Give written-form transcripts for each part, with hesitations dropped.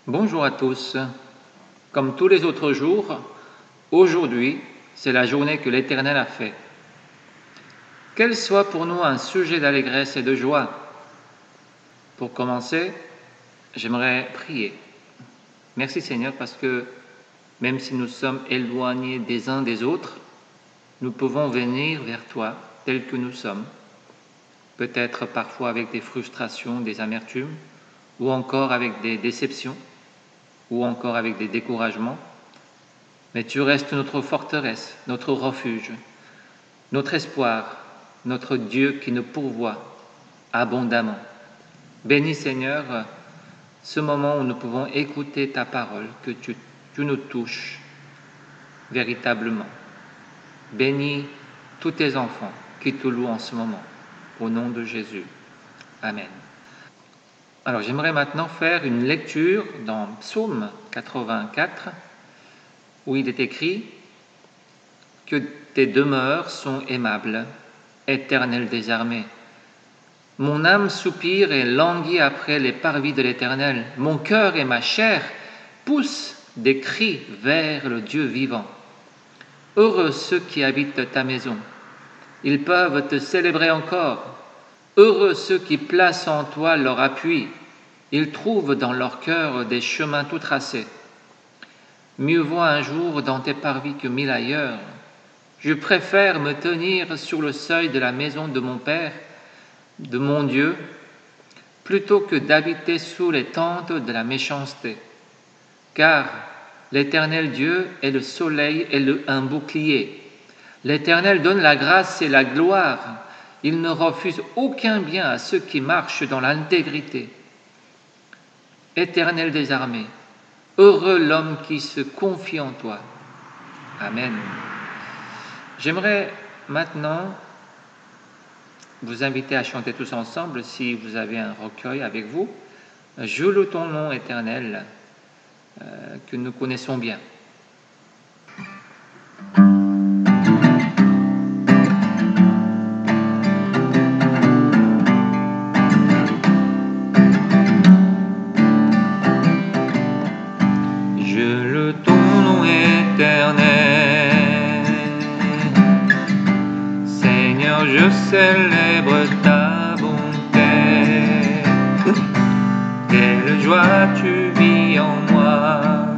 Bonjour à tous. Comme tous les autres jours, aujourd'hui, c'est la journée que l'Éternel a faite. Qu'elle soit pour nous un sujet d'allégresse et de joie. Pour commencer, j'aimerais prier. Merci Seigneur parce que même si nous sommes éloignés des uns des autres, nous pouvons venir vers toi tels que nous sommes. Peut-être parfois avec des frustrations, des amertumes, ou encore avec des déceptions, ou encore avec des découragements. Mais tu restes notre forteresse, notre refuge, notre espoir, notre Dieu qui nous pourvoit abondamment. Bénis Seigneur ce moment où nous pouvons écouter ta parole, que tu nous touches véritablement. Bénis tous tes enfants qui te louent en ce moment, au nom de Jésus. Amen. Alors j'aimerais maintenant faire une lecture dans Psaume 84, où il est écrit que tes demeures sont aimables, Éternel des armées. Mon âme soupire et languit après les parvis de l'Éternel. Mon cœur et ma chair poussent des cris vers le Dieu vivant. Heureux ceux qui habitent ta maison. Ils peuvent te célébrer encore. Heureux ceux qui placent en toi leur appui. Ils trouvent dans leur cœur des chemins tout tracés. Mieux vaut un jour dans tes parvis que 1000 ailleurs. Je préfère me tenir sur le seuil de la maison de mon Père, de mon Dieu, plutôt que d'habiter sous les tentes de la méchanceté. Car l'Éternel Dieu est le soleil et un bouclier. L'Éternel donne la grâce et la gloire. Il ne refuse aucun bien à ceux qui marchent dans l'intégrité. Éternel des armées, heureux l'homme qui se confie en toi. Amen. J'aimerais maintenant vous inviter à chanter tous ensemble, si vous avez un recueil avec vous, « Je loue ton nom éternel » que nous connaissons bien. Je loue ton nom éternel, Seigneur, je célèbre ta bonté. Quelle joie tu vis en moi,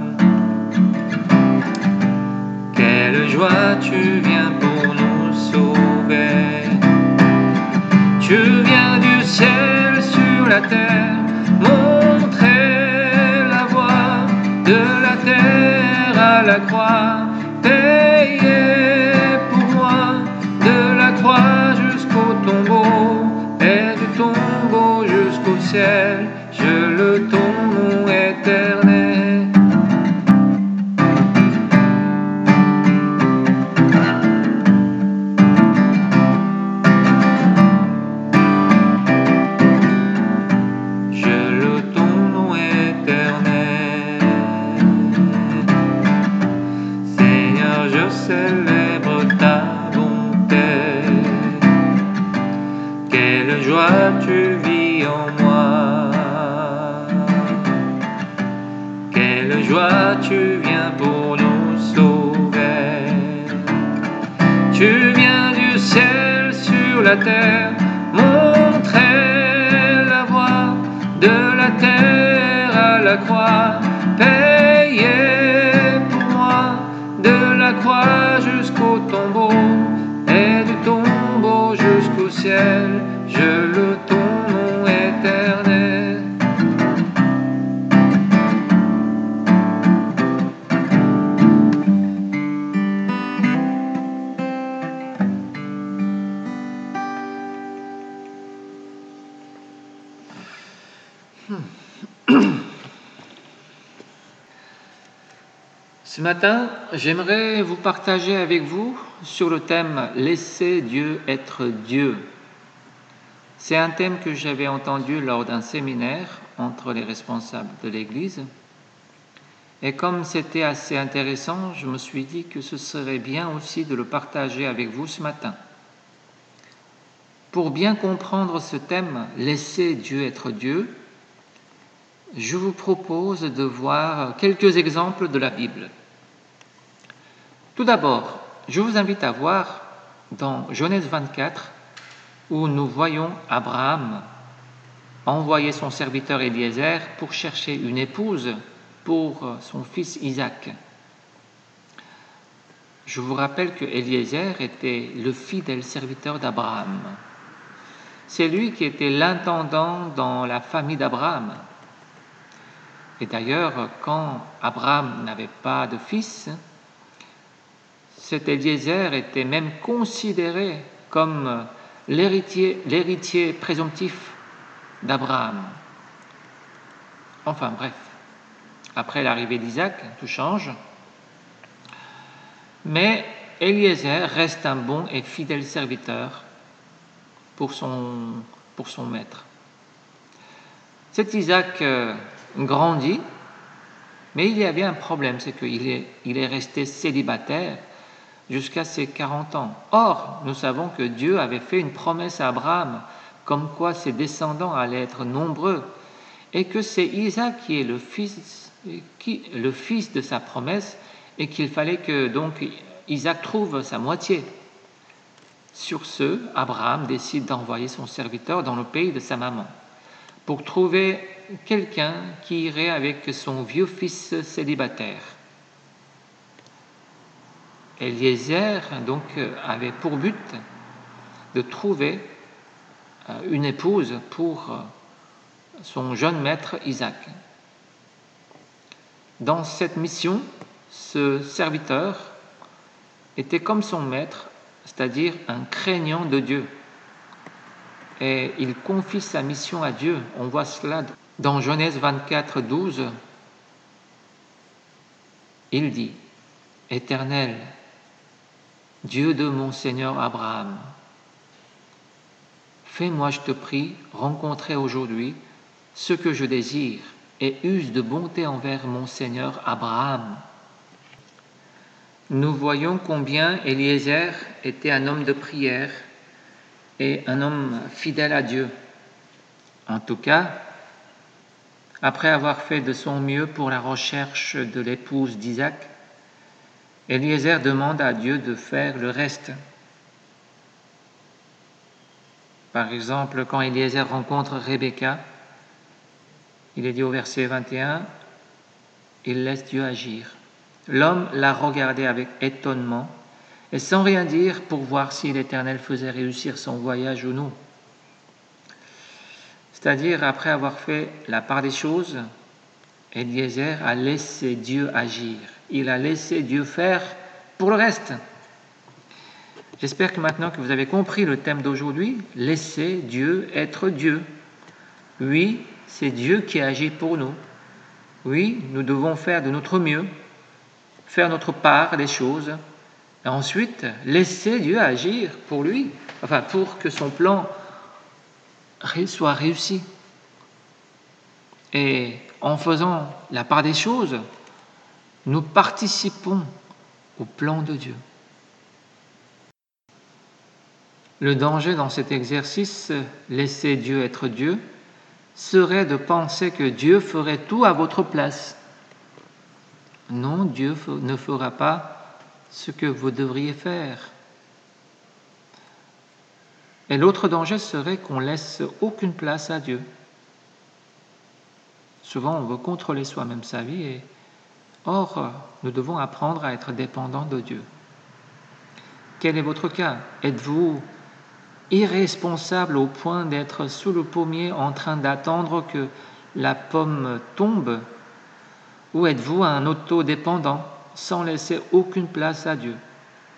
quelle joie tu viens pour nous sauver. Tu viens du ciel sur la terre, montrer la voie de la terre à la croix, payer pour moi de la croix jusqu'au tombeau et du tombeau jusqu'au ciel. Je loue ton nom éternel. Je loue ton nom éternel. Seigneur, je célèbre ta bonté. Quelle joie tu vis en moi. Quelle joie tu viens pour nous sauver. Tu viens du ciel sur la terre, montrer la voie de la terre à la croix, payer pour moi de la croix jusqu'au tombeau et du tombeau jusqu'au ciel. Je loue ton nom éternel. Ce matin, j'aimerais vous partager avec vous sur le thème « Laissez Dieu être Dieu ». C'est un thème que j'avais entendu lors d'un séminaire entre les responsables de l'Église. Et comme c'était assez intéressant, je me suis dit que ce serait bien aussi de le partager avec vous ce matin. Pour bien comprendre ce thème « Laissez Dieu être Dieu », je vous propose de voir quelques exemples de la Bible. Tout d'abord, je vous invite à voir dans Genèse 24, où nous voyons Abraham envoyer son serviteur Eliezer pour chercher une épouse pour son fils Isaac. Je vous rappelle que Eliezer était le fidèle serviteur d'Abraham. C'est lui qui était l'intendant dans la famille d'Abraham. Et d'ailleurs, quand Abraham n'avait pas de fils, cet Eliezer était même considéré comme l'héritier présomptif d'Abraham. Enfin bref, après l'arrivée d'Isaac, tout change. Mais Eliezer reste un bon et fidèle serviteur pour son maître. Cet Isaac grandit, mais il y avait un problème, c'est qu'il est resté célibataire jusqu'à ses 40 ans. Or, nous savons que Dieu avait fait une promesse à Abraham, comme quoi ses descendants allaient être nombreux, et que c'est Isaac qui est le fils de sa promesse, et qu'il fallait que donc Isaac trouve sa moitié. Sur ce, Abraham décide d'envoyer son serviteur dans le pays de sa maman pour trouver quelqu'un qui irait avec son vieux fils célibataire. Eliezer donc avait pour but de trouver une épouse pour son jeune maître Isaac. Dans cette mission, ce serviteur était comme son maître, c'est-à-dire un craignant de Dieu. Et il confie sa mission à Dieu. On voit cela dans Genèse 24, 12. Il dit, « Éternel, Dieu de mon Seigneur Abraham, fais-moi, je te prie, rencontrer aujourd'hui ce que je désire et use de bonté envers mon Seigneur Abraham. » Nous voyons combien Eliezer était un homme de prière et un homme fidèle à Dieu. En tout cas, après avoir fait de son mieux pour la recherche de l'épouse d'Isaac, Eliezer demande à Dieu de faire le reste. Par exemple, quand Eliezer rencontre Rebecca, il est dit au verset 21, il laisse Dieu agir. L'homme l'a regardé avec étonnement et sans rien dire pour voir si l'Éternel faisait réussir son voyage ou non. C'est-à-dire, après avoir fait la part des choses, Eliezer a laissé Dieu agir. Il a laissé Dieu faire pour le reste. J'espère que maintenant que vous avez compris le thème d'aujourd'hui, laissez Dieu être Dieu. Oui, c'est Dieu qui agit pour nous. Oui, nous devons faire de notre mieux, faire notre part des choses, et ensuite laisser Dieu agir pour lui, pour que son plan soit réussi. Et en faisant la part des choses, nous participons au plan de Dieu. Le danger dans cet exercice, laisser Dieu être Dieu, serait de penser que Dieu ferait tout à votre place. Non, Dieu ne fera pas ce que vous devriez faire. Et l'autre danger serait qu'on laisse aucune place à Dieu. Souvent, on veut contrôler soi-même sa vie, or, nous devons apprendre à être dépendants de Dieu. Quel est votre cas? Êtes-vous irresponsable au point d'être sous le pommier en train d'attendre que la pomme tombe? Ou êtes-vous un autodépendant sans laisser aucune place à Dieu?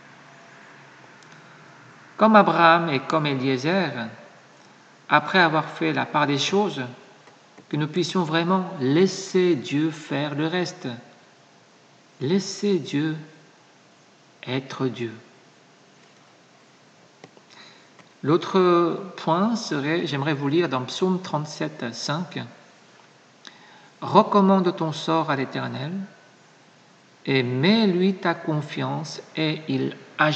Comme Abraham et comme Eliezer, après avoir fait la part des choses, que nous puissions vraiment laisser Dieu faire le reste. Laisser Dieu être Dieu. L'autre point serait, j'aimerais vous lire dans Psaume 37, 5, « Recommande ton sort à l'Éternel et mets-lui ta confiance et il agira. »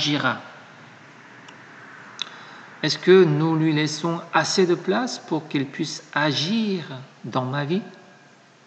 Est-ce que nous lui laissons assez de place pour qu'il puisse agir dans ma vie?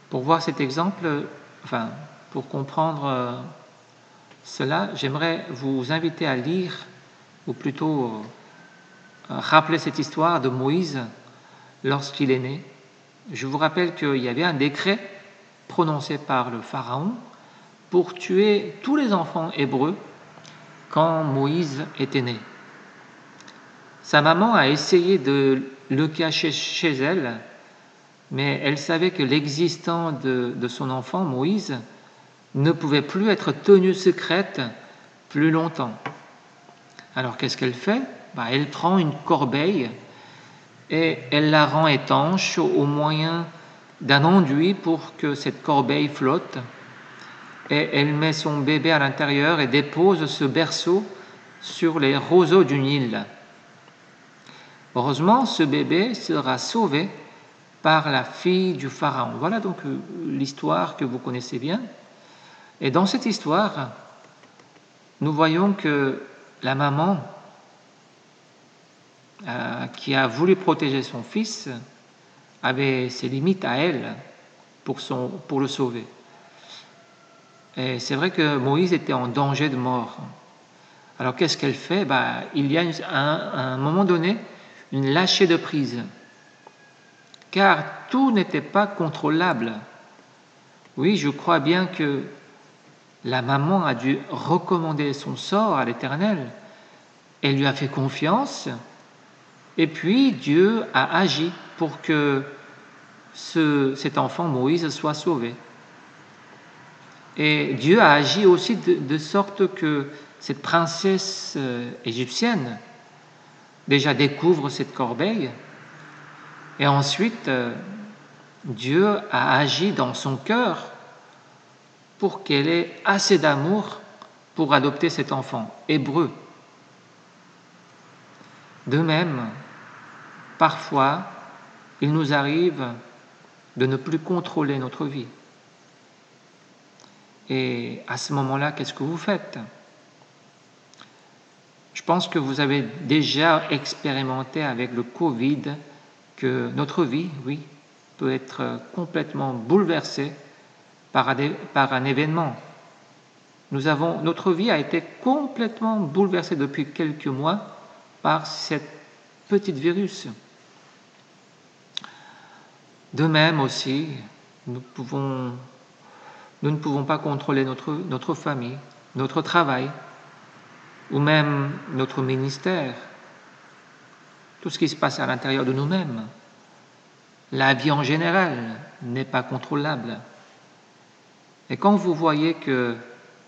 Pour voir cet exemple, pour comprendre cela, j'aimerais vous inviter à lire, ou plutôt rappeler cette histoire de Moïse lorsqu'il est né. Je vous rappelle qu'il y avait un décret prononcé par le Pharaon pour tuer tous les enfants hébreux quand Moïse était né. Sa maman a essayé de le cacher chez elle, mais elle savait que l'existence de son enfant, Moïse, ne pouvait plus être tenue secrète plus longtemps. Alors qu'est-ce qu'elle fait ? Elle prend une corbeille et elle la rend étanche au moyen d'un enduit pour que cette corbeille flotte. Et elle met son bébé à l'intérieur et dépose ce berceau sur les roseaux du Nil. Heureusement, ce bébé sera sauvé par la fille du Pharaon. Voilà donc l'histoire que vous connaissez bien. Et dans cette histoire, nous voyons que la maman qui a voulu protéger son fils avait ses limites à elle pour le sauver. Et c'est vrai que Moïse était en danger de mort. Alors qu'est-ce qu'elle fait ? Il y a à un moment donné une lâcher de prise, car tout n'était pas contrôlable. Oui, je crois bien que la maman a dû recommander son sort à l'Éternel. Elle lui a fait confiance, et puis Dieu a agi pour que cet enfant Moïse soit sauvé. Et Dieu a agi aussi de sorte que cette princesse égyptienne déjà découvre cette corbeille, et ensuite Dieu a agi dans son cœur pour qu'elle ait assez d'amour pour adopter cet enfant hébreu. De même, parfois, il nous arrive de ne plus contrôler notre vie. Et à ce moment-là, qu'est-ce que vous faites ? Je pense que vous avez déjà expérimenté avec le Covid que notre vie, oui, peut être complètement bouleversée par un événement. Notre vie a été complètement bouleversée depuis quelques mois par cette petite virus. De même aussi, nous ne pouvons pas contrôler notre famille, notre travail, ou même notre ministère, tout ce qui se passe à l'intérieur de nous-mêmes. La vie en général n'est pas contrôlable. Et quand vous voyez que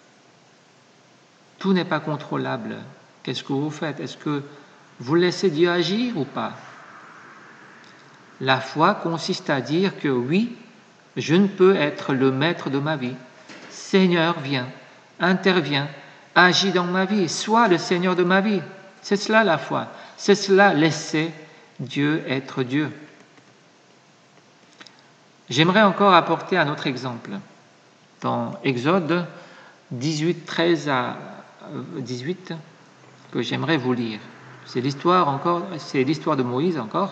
tout n'est pas contrôlable, qu'est-ce que vous faites ? Est-ce que vous laissez Dieu agir ou pas ? La foi consiste à dire que oui, je ne peux être le maître de ma vie. Seigneur, viens, interviens, agis dans ma vie, sois le Seigneur de ma vie. C'est cela la foi, c'est cela laisser Dieu être Dieu. J'aimerais encore apporter un autre exemple. Dans Exode 18, 13 à 18, que j'aimerais vous lire. C'est l'histoire de Moïse encore.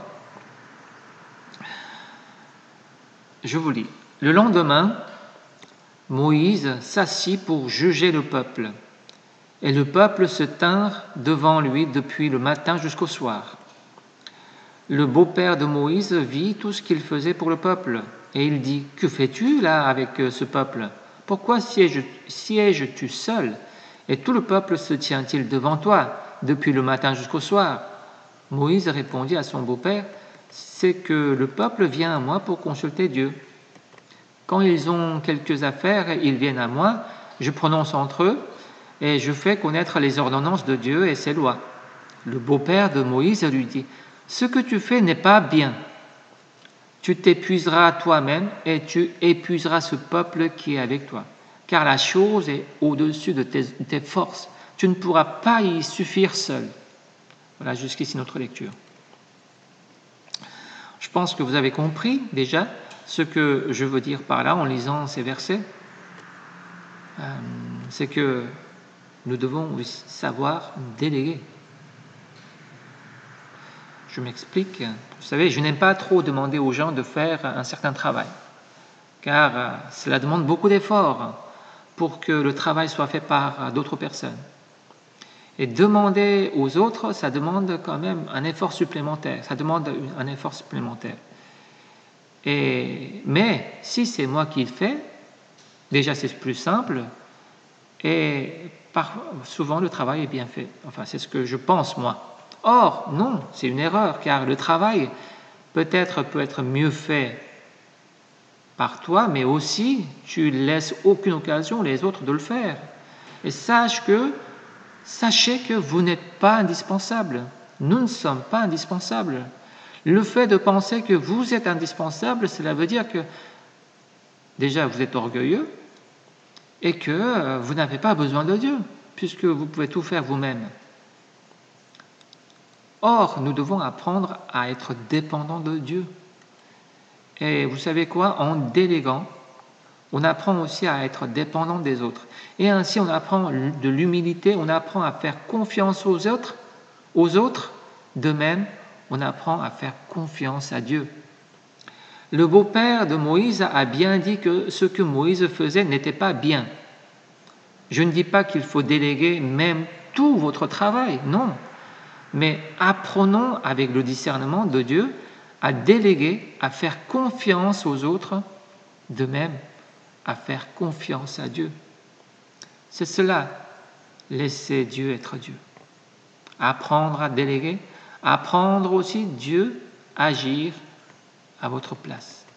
Je vous lis. Le lendemain, Moïse s'assit pour juger le peuple. Et le peuple se tinrent devant lui depuis le matin jusqu'au soir. Le beau-père de Moïse vit tout ce qu'il faisait pour le peuple. Et il dit, « Que fais-tu là avec ce peuple ? Pourquoi sièges-tu seul ? Et tout le peuple se tient-il devant toi depuis le matin jusqu'au soir ?» Moïse répondit à son beau-père, « C'est que le peuple vient à moi pour consulter Dieu. Quand ils ont quelques affaires, ils viennent à moi, je prononce entre eux, et je fais connaître les ordonnances de Dieu et ses lois. » Le beau-père de Moïse lui dit, « Ce que tu fais n'est pas bien. Tu t'épuiseras toi-même et tu épuiseras ce peuple qui est avec toi, car la chose est au-dessus de tes forces. Tu ne pourras pas y suffire seul. » Voilà jusqu'ici notre lecture. Je pense que vous avez compris déjà ce que je veux dire par là en lisant ces versets. C'est que nous devons savoir déléguer. Je m'explique. Vous savez, je n'aime pas trop demander aux gens de faire un certain travail, car cela demande beaucoup d'efforts pour que le travail soit fait par d'autres personnes. Et demander aux autres, ça demande quand même un effort supplémentaire. Mais si c'est moi qui le fais, déjà c'est plus simple et souvent le travail est bien fait. Enfin, c'est ce que je pense moi. Or, non, c'est une erreur, car le travail peut être mieux fait par toi, mais aussi tu laisses aucune occasion les autres de le faire. Et sachez que vous n'êtes pas indispensable. Nous ne sommes pas indispensables. Le fait de penser que vous êtes indispensable, cela veut dire que déjà vous êtes orgueilleux et que vous n'avez pas besoin de Dieu, puisque vous pouvez tout faire vous-même. Or, nous devons apprendre à être dépendants de Dieu. Et vous savez quoi? En déléguant, on apprend aussi à être dépendant des autres. Et ainsi, on apprend de l'humilité, on apprend à faire confiance aux autres. De même, on apprend à faire confiance à Dieu. Le beau-père de Moïse a bien dit que ce que Moïse faisait n'était pas bien. Je ne dis pas qu'il faut déléguer même tout votre travail, non. Mais apprenons avec le discernement de Dieu à déléguer, à faire confiance aux autres, de même à faire confiance à Dieu. C'est cela, laisser Dieu être Dieu. Apprendre à déléguer, apprendre aussi Dieu à agir à votre place.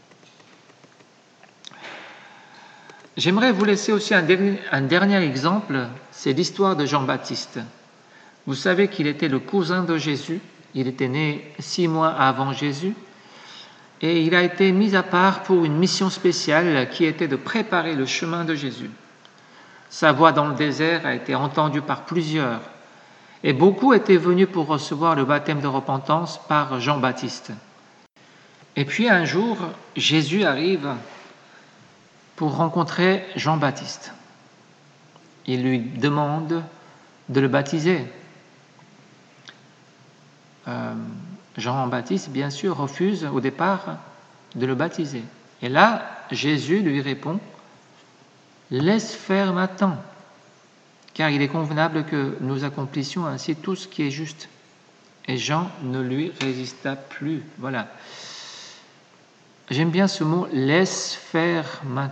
J'aimerais vous laisser aussi un dernier exemple, c'est l'histoire de Jean-Baptiste. Vous savez qu'il était le cousin de Jésus, il était né 6 mois avant Jésus, et il a été mis à part pour une mission spéciale qui était de préparer le chemin de Jésus. Sa voix dans le désert a été entendue par plusieurs, et beaucoup étaient venus pour recevoir le baptême de repentance par Jean-Baptiste. Et puis un jour, Jésus arrive pour rencontrer Jean-Baptiste. Il lui demande de le baptiser. Jean-Baptiste, bien sûr, refuse au départ de le baptiser. Et là, Jésus lui répond « Laisse faire maintenant, car il est convenable que nous accomplissions ainsi tout ce qui est juste. » Et Jean ne lui résista plus. Voilà. J'aime bien ce mot « laisse faire maintenant ».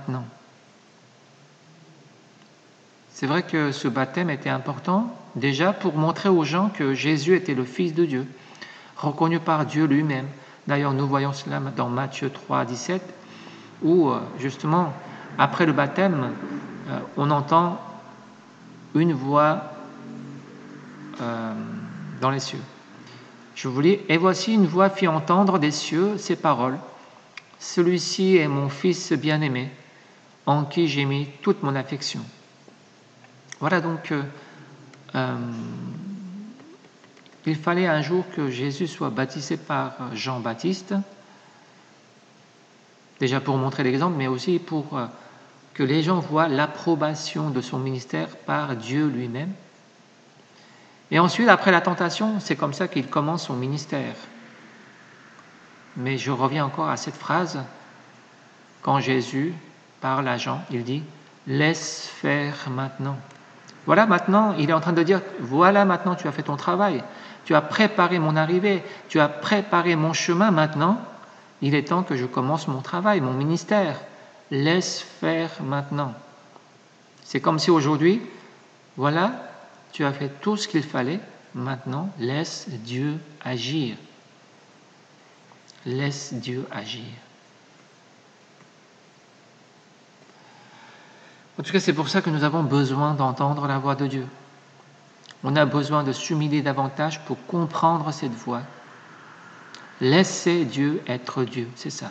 C'est vrai que ce baptême était important, déjà pour montrer aux gens que Jésus était le Fils de Dieu, reconnu par Dieu lui-même. D'ailleurs, nous voyons cela dans Matthieu 3, 17, où justement, après le baptême, on entend une voix dans les cieux. Je vous lis, « Et voici une voix fit entendre des cieux ces paroles. Celui-ci est mon Fils bien-aimé, en qui j'ai mis toute mon affection. » Voilà donc, il fallait un jour que Jésus soit baptisé par Jean-Baptiste, déjà pour montrer l'exemple, mais aussi pour que les gens voient l'approbation de son ministère par Dieu lui-même. Et ensuite, après la tentation, c'est comme ça qu'il commence son ministère. Mais je reviens encore à cette phrase, quand Jésus parle à Jean, il dit « Laisse faire maintenant ». Voilà maintenant, il est en train de dire « Voilà maintenant, tu as fait ton travail, tu as préparé mon arrivée, tu as préparé mon chemin, maintenant, il est temps que je commence mon travail, mon ministère. Laisse faire maintenant. » C'est comme si aujourd'hui, voilà, tu as fait tout ce qu'il fallait, maintenant, laisse Dieu agir. Laisse Dieu agir. En tout cas, c'est pour ça que nous avons besoin d'entendre la voix de Dieu. On a besoin de s'humilier davantage pour comprendre cette voix. Laissez Dieu être Dieu, c'est ça.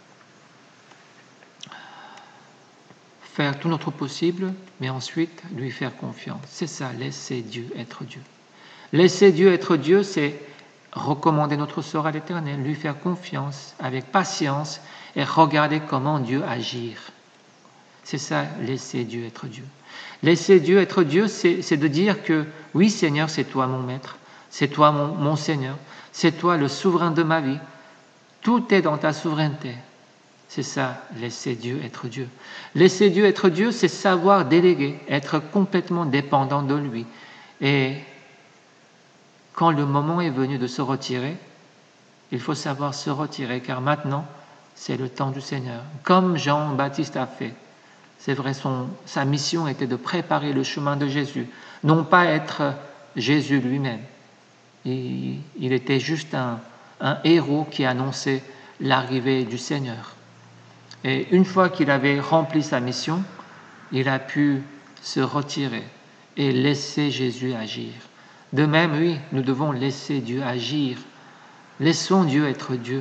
Faire tout notre possible, mais ensuite lui faire confiance. C'est ça, laisser Dieu être Dieu. Laisser Dieu être Dieu, c'est recommander notre sort à l'Éternel, lui faire confiance avec patience et regarder comment Dieu agir. C'est ça, laisser Dieu être Dieu. Laisser Dieu être Dieu, c'est de dire que oui Seigneur, c'est toi mon maître, c'est toi mon Seigneur, c'est toi le souverain de ma vie. Tout est dans ta souveraineté. C'est ça, laisser Dieu être Dieu. Laisser Dieu être Dieu, c'est savoir déléguer, être complètement dépendant de lui. Et quand le moment est venu de se retirer, il faut savoir se retirer, car maintenant, c'est le temps du Seigneur. Comme Jean-Baptiste a fait. C'est vrai, sa mission était de préparer le chemin de Jésus, non pas être Jésus lui-même. Il était juste un héros qui annonçait l'arrivée du Seigneur. Et une fois qu'il avait rempli sa mission, il a pu se retirer et laisser Jésus agir. De même, oui, nous devons laisser Dieu agir. Laissons Dieu être Dieu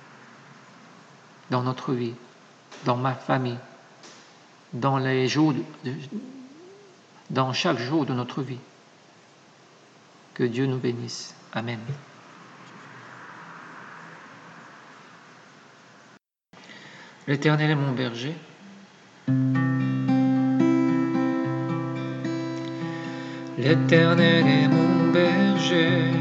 dans notre vie, dans ma famille, dans chaque jour de notre vie. Que Dieu nous bénisse. Amen. L'Éternel est mon berger. L'Éternel est mon berger.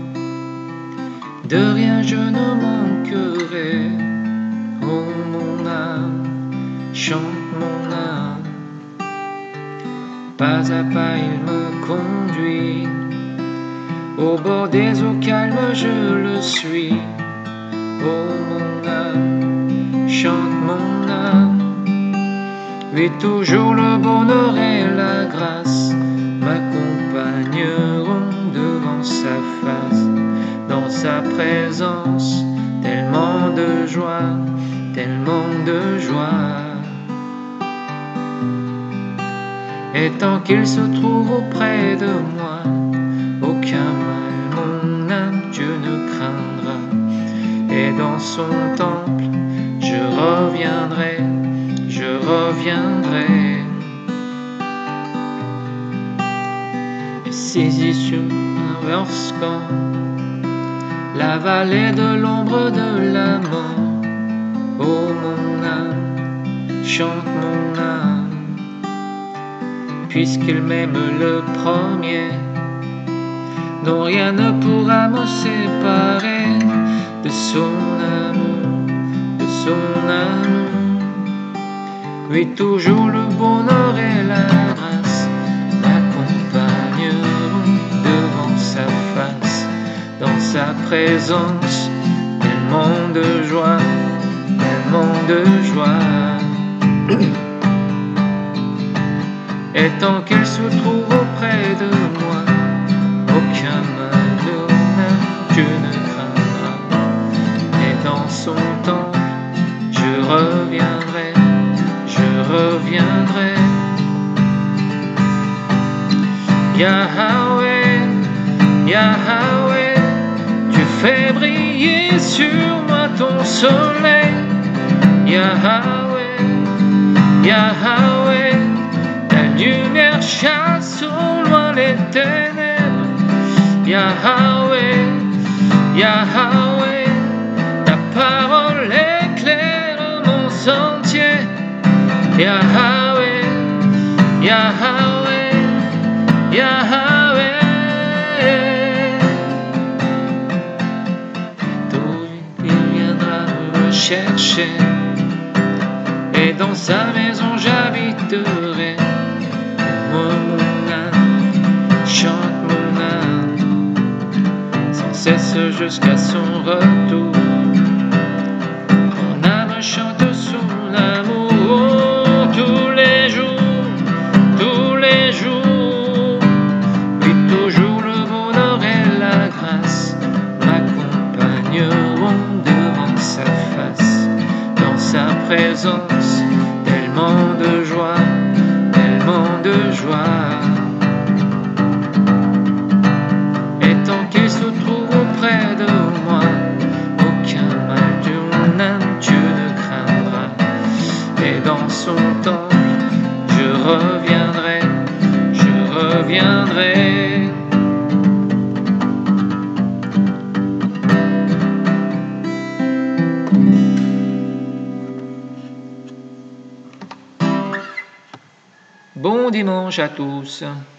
De rien je ne manquerai. Oh mon âme, chante mon âme. Pas à pas il me conduit. Au bord des eaux calmes je le suis. Oh mon âme, chante mon âme. Oui, toujours le bonheur et la grâce m'accompagneront devant sa face. Dans sa présence, tellement de joie, tellement de joie. Et tant qu'il se trouve auprès de moi, aucun mal, mon âme, Dieu ne craindra. Et dans son temple, je reviendrai, je reviendrai. Et saisi sur un versant, la vallée de l'ombre de la mort. Oh mon âme, chante mon âme, puisqu'il m'aime le premier. Non, rien ne pourra me séparer de son amour, de son amour. Oui, toujours le bonheur et la grâce m'accompagneront devant sa face. Dans sa présence, tellement de joie, tellement de joie. Et tant qu'il se trouve auprès de moi, aucun mal de Dieu ne craindra. Et dans son temple, je reviendrai, je reviendrai. Yahweh, Yahweh, tu fais briller sur moi ton soleil. Yahweh, Yahweh, ta lumière chasse au loin les ténèbres. Yahweh, Yahweh, ta parole éclaire mon sentier. Yahweh, Yahweh, Yahweh. Tôt il viendra me chercher, et dans sa maison j'habiterai. Oh mon âme, chante mon âme, sans cesse jusqu'à son retour. Mon âme chante son amour, oh, tous les jours, tous les jours. Oui, toujours le bonheur et la grâce m'accompagneront devant sa face. Dans sa présence, tellement de joie, tellement de joie. Et tant qu'il se trouve auprès de moi, aucun mal de mon âme Dieu ne craindra. Et dans son temple, je reviendrai, je reviendrai. Bon dimanche à tous.